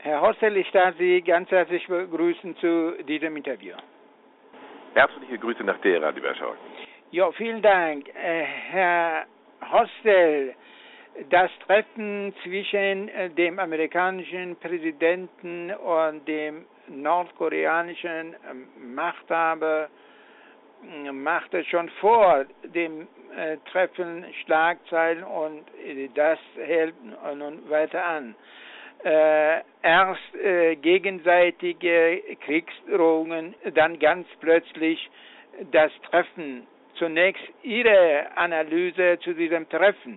Herr Hostel, ich darf Sie ganz herzlich begrüßen zu diesem Interview. Herzliche Grüße nach Teheran, lieber Schauer. Ja, vielen Dank. Herr Hostel, das Treffen zwischen dem amerikanischen Präsidenten und dem nordkoreanischen Machthaber machte schon vor dem Treffen Schlagzeilen und das hält nun weiter an. Erst gegenseitige Kriegsdrohungen, dann ganz plötzlich das Treffen. Zunächst Ihre Analyse zu diesem Treffen.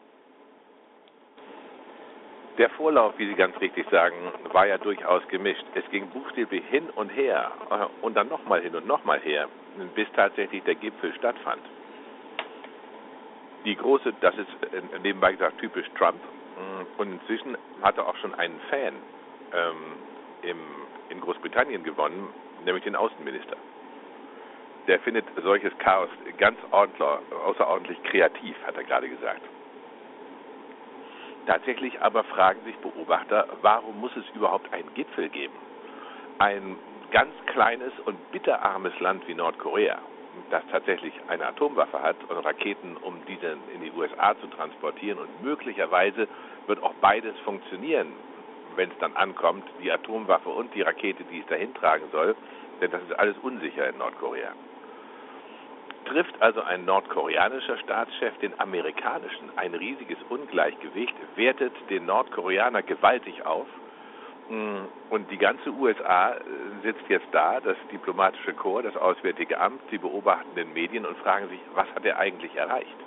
Der Vorlauf, wie Sie ganz richtig sagen, war ja durchaus gemischt. Es ging buchstäblich hin und her und dann nochmal hin und nochmal her, bis tatsächlich der Gipfel stattfand. Die große, das ist nebenbei gesagt typisch Trump, und inzwischen hat er auch schon einen Fan in Großbritannien gewonnen, nämlich den Außenminister. Der findet solches Chaos ganz außerordentlich kreativ, hat er gerade gesagt. Tatsächlich aber fragen sich Beobachter, warum muss es überhaupt einen Gipfel geben? Ein ganz kleines und bitterarmes Land wie Nordkorea, das tatsächlich eine Atomwaffe hat und Raketen, um diese in die USA zu transportieren, und möglicherweise wird auch beides funktionieren, wenn es dann ankommt, die Atomwaffe und die Rakete, die es dahin tragen soll, denn das ist alles unsicher in Nordkorea. Trifft also ein nordkoreanischer Staatschef den amerikanischen, ein riesiges Ungleichgewicht, wertet den Nordkoreaner gewaltig auf, und die ganze USA sitzt jetzt da, das diplomatische Korps, das Auswärtige Amt, die beobachtenden Medien, und fragen sich, was hat er eigentlich erreicht?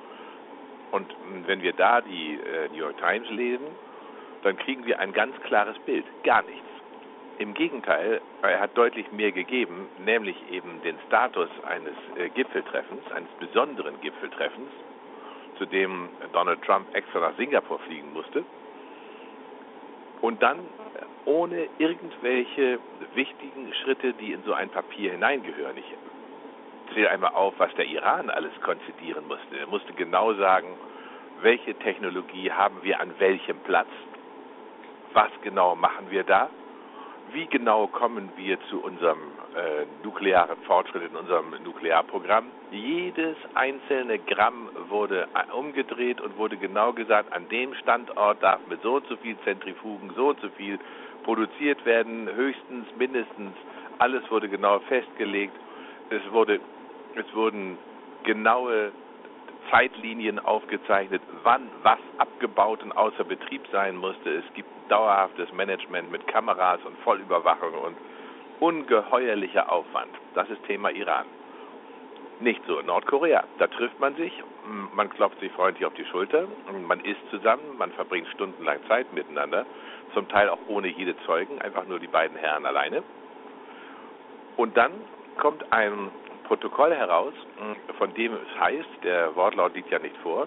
Und wenn wir da die New York Times lesen, dann kriegen wir ein ganz klares Bild, gar nichts. Im Gegenteil, er hat deutlich mehr gegeben, nämlich eben den Status eines Gipfeltreffens, eines besonderen Gipfeltreffens, zu dem Donald Trump extra nach Singapur fliegen musste, und dann ohne irgendwelche wichtigen Schritte, die in so ein Papier hineingehören. Ich zähle einmal auf, was der Iran alles konzidieren musste. Er musste genau sagen, welche Technologie haben wir an welchem Platz, was genau machen wir da, wie genau kommen wir zu unserem nuklearen Fortschritt in unserem Nuklearprogramm. Jedes einzelne Gramm wurde umgedreht und wurde genau gesagt, an dem Standort darf mit so und so viel Zentrifugen so und so viel produziert werden, höchstens, mindestens, alles wurde genau festgelegt. Es wurden genaue Zeitlinien aufgezeichnet, wann was abgebaut und außer Betrieb sein musste. Es gibt dauerhaftes Management mit Kameras und Vollüberwachung und ungeheuerlicher Aufwand. Das ist Thema Iran. Nicht so in Nordkorea. Da trifft man sich, man klopft sich freundlich auf die Schulter, man isst zusammen, man verbringt stundenlang Zeit miteinander, zum Teil auch ohne jede Zeugen, einfach nur die beiden Herren alleine. Und dann kommt ein Protokoll heraus, von dem es heißt, der Wortlaut liegt ja nicht vor,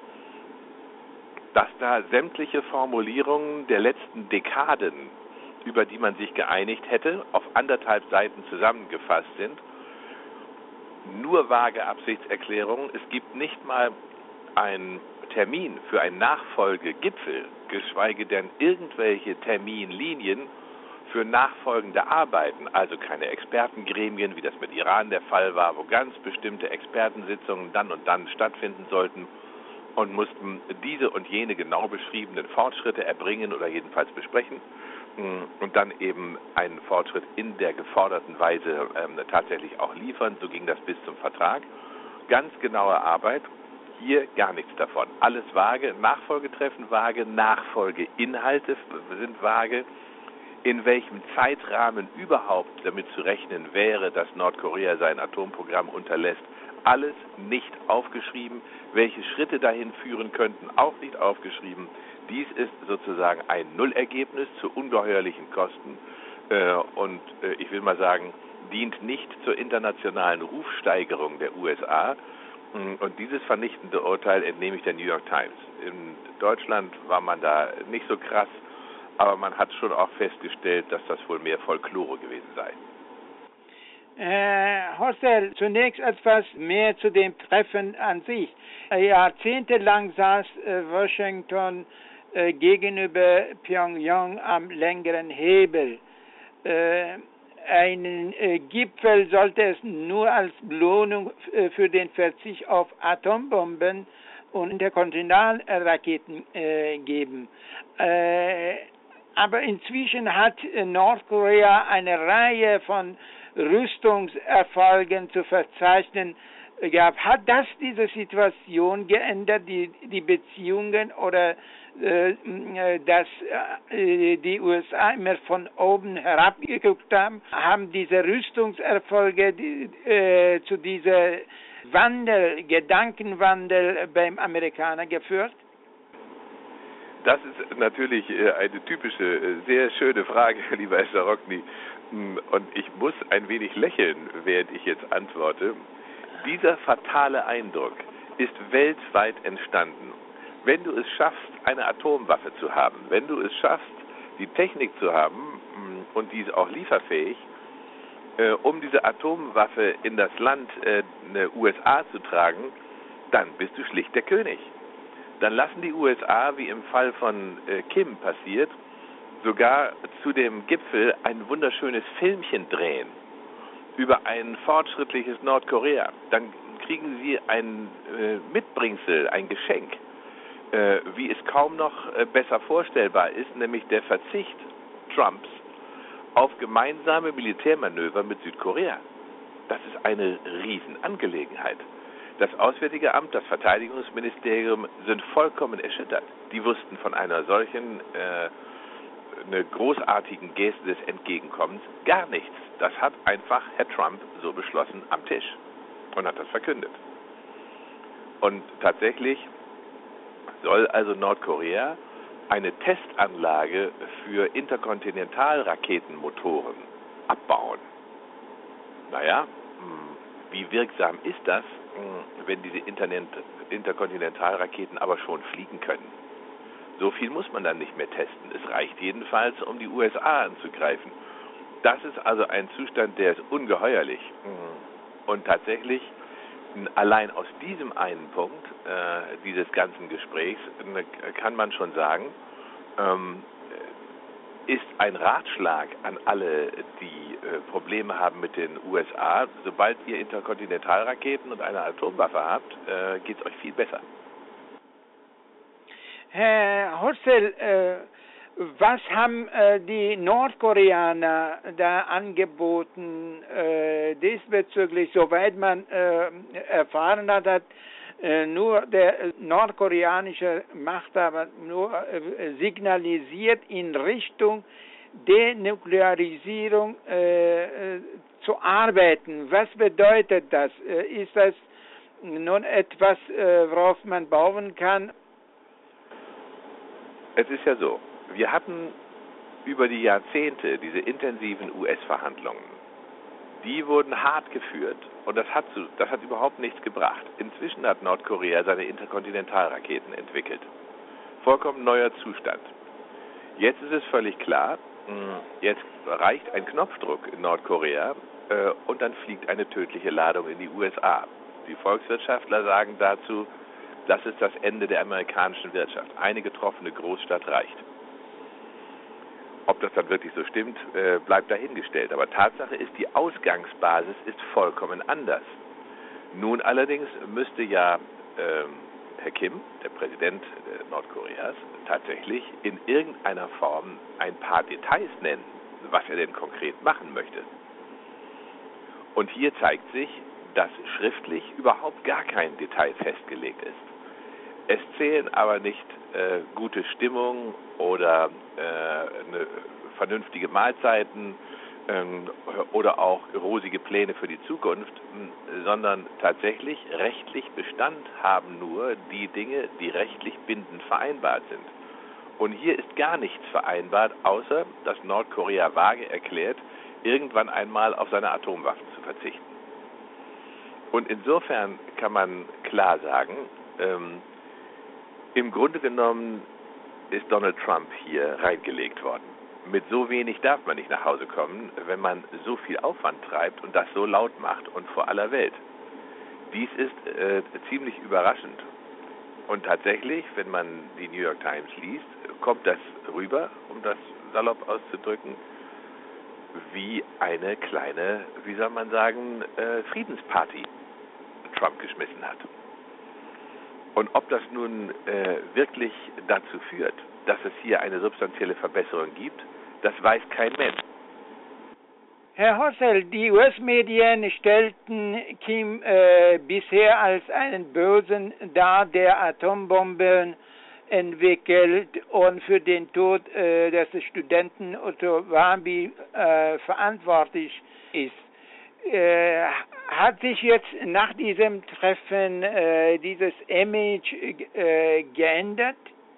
dass da sämtliche Formulierungen der letzten Dekaden, über die man sich geeinigt hätte, auf 1,5 Seiten zusammengefasst sind. Nur vage Absichtserklärungen. Es gibt nicht mal einen Termin für einen Nachfolgegipfel, geschweige denn irgendwelche Terminlinien für nachfolgende Arbeiten, also keine Expertengremien, wie das mit Iran der Fall war, wo ganz bestimmte Expertensitzungen dann und dann stattfinden sollten und mussten diese und jene genau beschriebenen Fortschritte erbringen oder jedenfalls besprechen und dann eben einen Fortschritt in der geforderten Weise tatsächlich auch liefern. So ging das bis zum Vertrag. Ganz genaue Arbeit, hier gar nichts davon. Alles vage, Nachfolgetreffen vage, Nachfolgeinhalte sind vage. In welchem Zeitrahmen überhaupt damit zu rechnen wäre, dass Nordkorea sein Atomprogramm unterlässt, alles nicht aufgeschrieben. Welche Schritte dahin führen könnten, auch nicht aufgeschrieben. Dies ist sozusagen ein Nullergebnis zu ungeheuerlichen Kosten und ich will mal sagen, dient nicht zur internationalen Rufsteigerung der USA. Und dieses vernichtende Urteil entnehme ich der New York Times. In Deutschland war man da nicht so krass, aber man hat schon auch festgestellt, dass das wohl mehr Folklore gewesen sei. Hostel, zunächst etwas mehr zu dem Treffen an sich. Jahrzehntelang saß Washington gegenüber Pyongyang am längeren Hebel. Einen Gipfel sollte es nur als Belohnung für den Verzicht auf Atombomben und Interkontinentalraketen geben. Aber inzwischen hat Nordkorea eine Reihe von Rüstungserfolgen zu verzeichnen gehabt. Hat das diese Situation geändert, die Beziehungen, oder dass die USA immer von oben herabgeguckt haben? Haben diese Rüstungserfolge zu dieser Gedankenwandel beim Amerikaner geführt? Das ist natürlich eine typische, sehr schöne Frage, lieber Herr Starokny. Und ich muss ein wenig lächeln, während ich jetzt antworte. Dieser fatale Eindruck ist weltweit entstanden. Wenn du es schaffst, eine Atomwaffe zu haben, wenn du es schaffst, die Technik zu haben, und die ist auch lieferfähig, um diese Atomwaffe in das Land USA zu tragen, dann bist du schlicht der König. Dann lassen die USA, wie im Fall von Kim passiert, sogar zu dem Gipfel ein wunderschönes Filmchen drehen über ein fortschrittliches Nordkorea. Dann kriegen sie ein Mitbringsel, ein Geschenk, wie es kaum noch besser vorstellbar ist, nämlich der Verzicht Trumps auf gemeinsame Militärmanöver mit Südkorea. Das ist eine Riesenangelegenheit. Das Auswärtige Amt, das Verteidigungsministerium sind vollkommen erschüttert. Die wussten von einer solchen eine großartigen Geste des Entgegenkommens gar nichts. Das hat einfach Herr Trump so beschlossen am Tisch und hat das verkündet. Und tatsächlich soll also Nordkorea eine Testanlage für Interkontinentalraketenmotoren abbauen. Naja, wie wirksam ist das, wenn diese Interkontinentalraketen aber schon fliegen können? So viel muss man dann nicht mehr testen. Es reicht jedenfalls, um die USA anzugreifen. Das ist also ein Zustand, der ist ungeheuerlich. Und tatsächlich, allein aus diesem einen Punkt dieses ganzen Gesprächs kann man schon sagen, ist ein Ratschlag an alle, die Probleme haben mit den USA: Sobald ihr Interkontinentalraketen und eine Atomwaffe habt, geht es euch viel besser. Herr Hurzel, was haben die Nordkoreaner da angeboten diesbezüglich? Soweit man erfahren hat, nur der nordkoreanische Machthaber nur signalisiert in Richtung Denuklearisierung zu arbeiten. Was bedeutet das? Ist das nun etwas, worauf man bauen kann? Es ist ja so, wir hatten über die Jahrzehnte diese intensiven US-Verhandlungen. Die wurden hart geführt und das hat überhaupt nichts gebracht. Inzwischen hat Nordkorea seine Interkontinentalraketen entwickelt. Vollkommen neuer Zustand. Jetzt ist es völlig klar, jetzt reicht ein Knopfdruck in Nordkorea und dann fliegt eine tödliche Ladung in die USA. Die Volkswirtschaftler sagen dazu, das ist das Ende der amerikanischen Wirtschaft. Eine getroffene Großstadt reicht. Ob das dann wirklich so stimmt, bleibt dahingestellt. Aber Tatsache ist, die Ausgangsbasis ist vollkommen anders. Nun allerdings müsste ja Herr Kim, der Präsident Nordkoreas, tatsächlich in irgendeiner Form ein paar Details nennen, was er denn konkret machen möchte. Und hier zeigt sich, dass schriftlich überhaupt gar kein Detail festgelegt ist. Es zählen aber nicht gute Stimmung oder vernünftige Mahlzeiten oder auch rosige Pläne für die Zukunft, sondern tatsächlich rechtlich Bestand haben nur die Dinge, die rechtlich bindend vereinbart sind. Und hier ist gar nichts vereinbart, außer dass Nordkorea vage erklärt, irgendwann einmal auf seine Atomwaffen zu verzichten. Und insofern kann man klar sagen, im Grunde genommen ist Donald Trump hier reingelegt worden. Mit so wenig darf man nicht nach Hause kommen, wenn man so viel Aufwand treibt und das so laut macht und vor aller Welt. Dies ist ziemlich überraschend. Und tatsächlich, wenn man die New York Times liest, kommt das rüber, um das salopp auszudrücken, wie eine kleine, wie soll man sagen, Friedensparty Trump geschmissen hat. Und ob das nun wirklich dazu führt, dass es hier eine substanzielle Verbesserung gibt, das weiß kein Mensch. Herr Hossel, die US-Medien stellten Kim bisher als einen Bösen dar, der Atombomben entwickelt und für den Tod des Studenten Otto Warmbier verantwortlich ist. Hat sich jetzt nach diesem Treffen dieses Image geändert?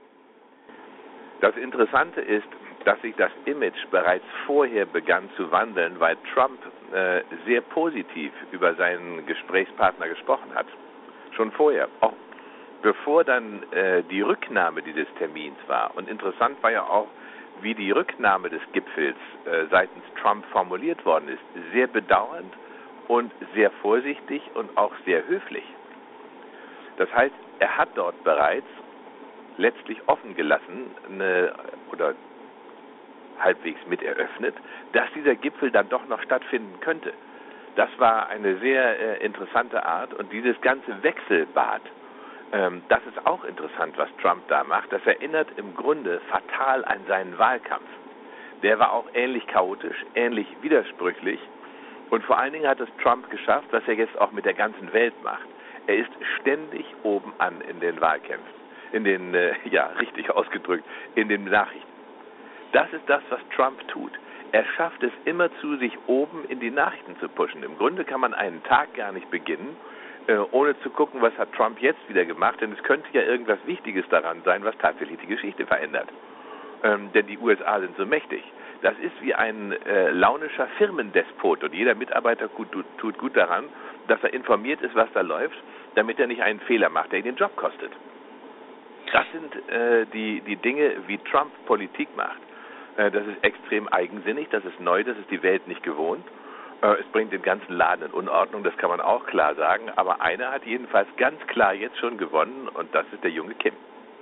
Das Interessante ist, dass sich das Image bereits vorher begann zu wandeln, weil Trump sehr positiv über seinen Gesprächspartner gesprochen hat. Schon vorher, auch bevor dann die Rücknahme dieses Termins war. Und interessant war ja auch, wie die Rücknahme des Gipfels seitens Trump formuliert worden ist. Sehr bedauernd und sehr vorsichtig und auch sehr höflich. Das heißt, er hat dort bereits letztlich offen gelassen oder halbwegs mit eröffnet, dass dieser Gipfel dann doch noch stattfinden könnte. Das war eine sehr interessante Art und dieses ganze Wechselbad, das ist auch interessant, was Trump da macht. Das erinnert im Grunde fatal an seinen Wahlkampf. Der war auch ähnlich chaotisch, ähnlich widersprüchlich und vor allen Dingen hat es Trump geschafft, was er jetzt auch mit der ganzen Welt macht. Er ist ständig oben an in den Wahlkämpfen, in den, richtig ausgedrückt, in den Nachrichten. Das ist das, was Trump tut. Er schafft es immerzu, sich oben in die Nachrichten zu pushen. Im Grunde kann man einen Tag gar nicht beginnen, ohne zu gucken, was hat Trump jetzt wieder gemacht, denn es könnte ja irgendwas Wichtiges daran sein, was tatsächlich die Geschichte verändert. Denn die USA sind so mächtig. Das ist wie ein launischer Firmendespot und jeder Mitarbeiter tut gut daran, dass er informiert ist, was da läuft, damit er nicht einen Fehler macht, der ihn den Job kostet. Das sind die Dinge, wie Trump Politik macht. Das ist extrem eigensinnig, das ist neu, das ist die Welt nicht gewohnt. Es bringt den ganzen Laden in Unordnung, das kann man auch klar sagen. Aber einer hat jedenfalls ganz klar jetzt schon gewonnen und das ist der junge Kim.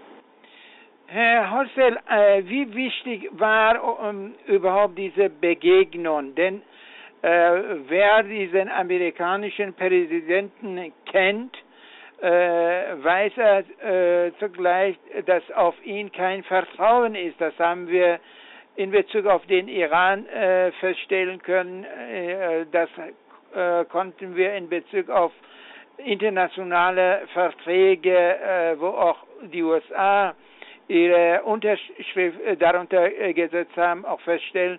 Herr Hossel, wie wichtig war überhaupt diese Begegnung? Denn wer diesen amerikanischen Präsidenten kennt, weiß er zugleich, dass auf ihn kein Vertrauen ist. Das haben wir in Bezug auf den Iran feststellen können. Das konnten wir in Bezug auf internationale Verträge, wo auch die USA ihre Unterschrift darunter gesetzt haben, auch feststellen.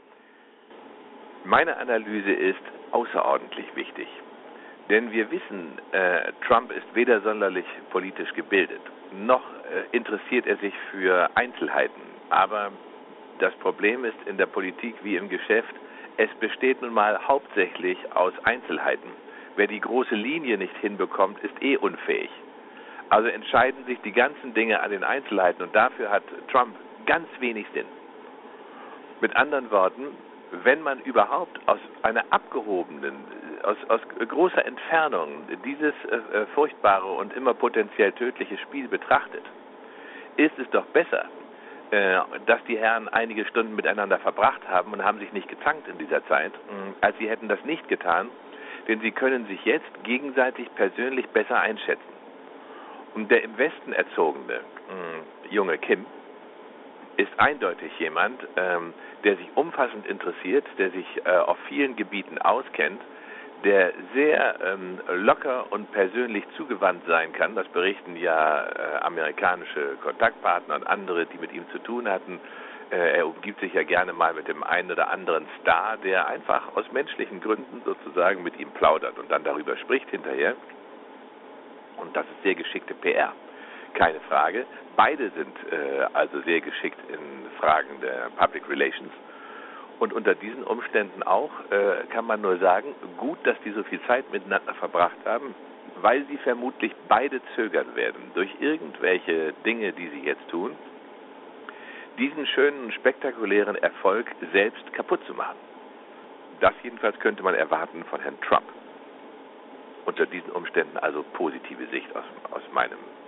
Meine Analyse ist außerordentlich wichtig. Denn wir wissen, Trump ist weder sonderlich politisch gebildet, noch interessiert er sich für Einzelheiten. Aber das Problem ist in der Politik wie im Geschäft, es besteht nun mal hauptsächlich aus Einzelheiten. Wer die große Linie nicht hinbekommt, ist unfähig. Also entscheiden sich die ganzen Dinge an den Einzelheiten und dafür hat Trump ganz wenig Sinn. Mit anderen Worten, wenn man überhaupt aus einer abgehobenen, aus großer Entfernung dieses furchtbare und immer potenziell tödliche Spiel betrachtet, ist es doch besser, dass die Herren einige Stunden miteinander verbracht haben und haben sich nicht gezankt in dieser Zeit, als sie hätten das nicht getan, denn sie können sich jetzt gegenseitig persönlich besser einschätzen. Und der im Westen erzogene junge Kim ist eindeutig jemand, der sich umfassend interessiert, der sich auf vielen Gebieten auskennt, der sehr locker und persönlich zugewandt sein kann. Das berichten ja amerikanische Kontaktpartner und andere, die mit ihm zu tun hatten. Er umgibt sich ja gerne mal mit dem einen oder anderen Star, der einfach aus menschlichen Gründen sozusagen mit ihm plaudert und dann darüber spricht hinterher. Und das ist sehr geschickte PR. Keine Frage. Beide sind also sehr geschickt in Fragen der Public Relations. Und unter diesen Umständen auch kann man nur sagen, gut, dass die so viel Zeit miteinander verbracht haben, weil sie vermutlich beide zögern werden, durch irgendwelche Dinge, die sie jetzt tun, diesen schönen, spektakulären Erfolg selbst kaputt zu machen. Das jedenfalls könnte man erwarten von Herrn Trump. Unter diesen Umständen also positive Sicht aus meinem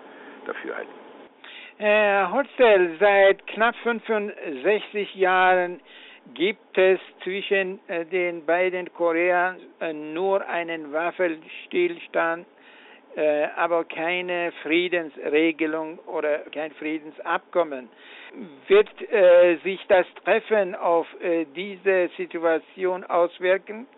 dafür halten. Herr Hotzel, seit knapp 65 Jahren gibt es zwischen den beiden Koreas nur einen Waffenstillstand, aber keine Friedensregelung oder kein Friedensabkommen. Wird sich das Treffen auf diese Situation auswirken?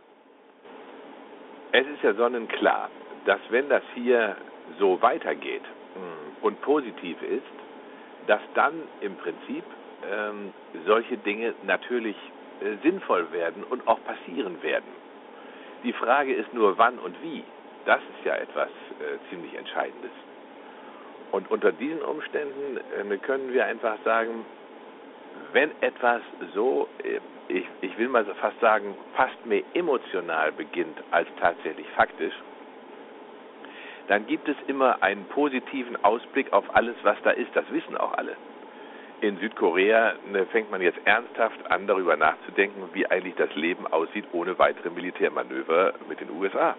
Es ist ja sonnenklar, dass wenn das hier so weitergeht und positiv ist, dass dann im Prinzip solche Dinge natürlich sinnvoll werden und auch passieren werden. Die Frage ist nur, wann und wie. Das ist ja etwas ziemlich Entscheidendes. Und unter diesen Umständen können wir einfach sagen, wenn etwas so, ich will mal fast sagen, fast mehr emotional beginnt als tatsächlich faktisch, dann gibt es immer einen positiven Ausblick auf alles, was da ist. Das wissen auch alle. In Südkorea fängt man jetzt ernsthaft an, darüber nachzudenken, wie eigentlich das Leben aussieht ohne weitere Militärmanöver mit den USA.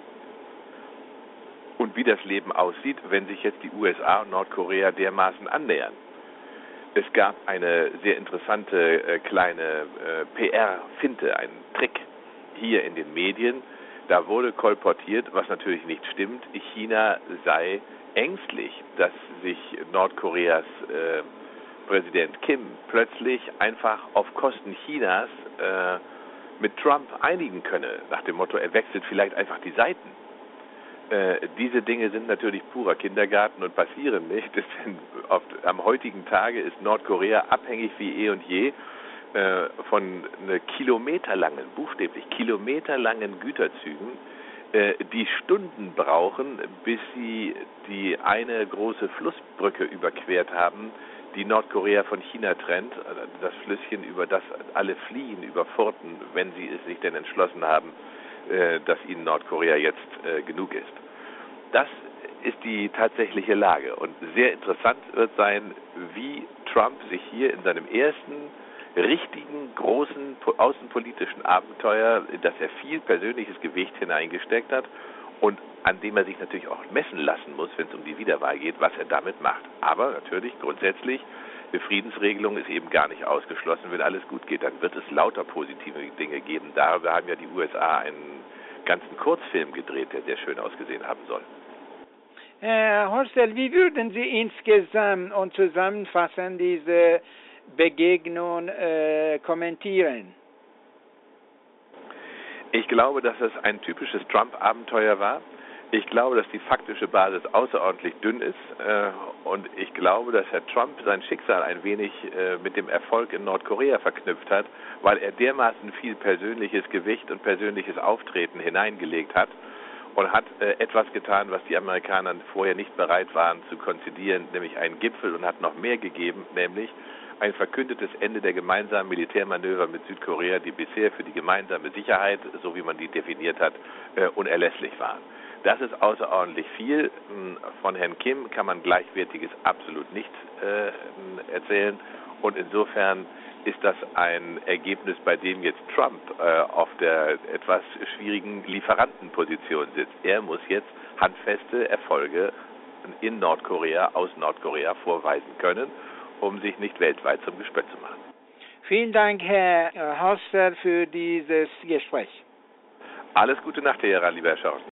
Und wie das Leben aussieht, wenn sich jetzt die USA und Nordkorea dermaßen annähern. Es gab eine sehr interessante kleine PR-Finte, einen Trick hier in den Medien. Da wurde kolportiert, was natürlich nicht stimmt, China sei ängstlich, dass sich Nordkoreas Präsident Kim plötzlich einfach auf Kosten Chinas mit Trump einigen könne, nach dem Motto, er wechselt vielleicht einfach die Seiten. Diese Dinge sind natürlich purer Kindergarten und passieren nicht. Denn am heutigen Tage ist Nordkorea abhängig wie eh und je von kilometerlangen, buchstäblich kilometerlangen Güterzügen, die Stunden brauchen, bis sie die eine große Flussbrücke überquert haben, die Nordkorea von China trennt, das Flüsschen, über das alle fliehen, über Furten, wenn sie es sich denn entschlossen haben, dass ihnen Nordkorea jetzt genug ist. Das ist die tatsächliche Lage. Und sehr interessant wird sein, wie Trump sich hier in seinem ersten richtigen, großen außenpolitischen Abenteuer, in das er viel persönliches Gewicht hineingesteckt hat und an dem er sich natürlich auch messen lassen muss, wenn es um die Wiederwahl geht, was er damit macht. Aber natürlich grundsätzlich, die Friedensregelung ist eben gar nicht ausgeschlossen. Wenn alles gut geht, dann wird es lauter positive Dinge geben. Darüber haben ja die USA einen ganzen Kurzfilm gedreht, der sehr schön ausgesehen haben soll. Herr Hotzel, wie würden Sie insgesamt und zusammenfassend diese Begegnung kommentieren? Ich glaube, dass es ein typisches Trump-Abenteuer war. Ich glaube, dass die faktische Basis außerordentlich dünn ist und ich glaube, dass Herr Trump sein Schicksal ein wenig mit dem Erfolg in Nordkorea verknüpft hat, weil er dermaßen viel persönliches Gewicht und persönliches Auftreten hineingelegt hat und hat etwas getan, was die Amerikaner vorher nicht bereit waren zu konzidieren, nämlich einen Gipfel, und hat noch mehr gegeben, nämlich ein verkündetes Ende der gemeinsamen Militärmanöver mit Südkorea, die bisher für die gemeinsame Sicherheit, so wie man die definiert hat, unerlässlich waren. Das ist außerordentlich viel. Von Herrn Kim kann man Gleichwertiges absolut nicht erzählen. Und insofern ist das ein Ergebnis, bei dem jetzt Trump auf der etwas schwierigen Lieferantenposition sitzt. Er muss jetzt handfeste Erfolge in Nordkorea, aus Nordkorea vorweisen können, um sich nicht weltweit zum Gespött zu machen. Vielen Dank, Herr Hotzel, für dieses Gespräch. Alles Gute nach Teheran, lieber Herr Schorsch.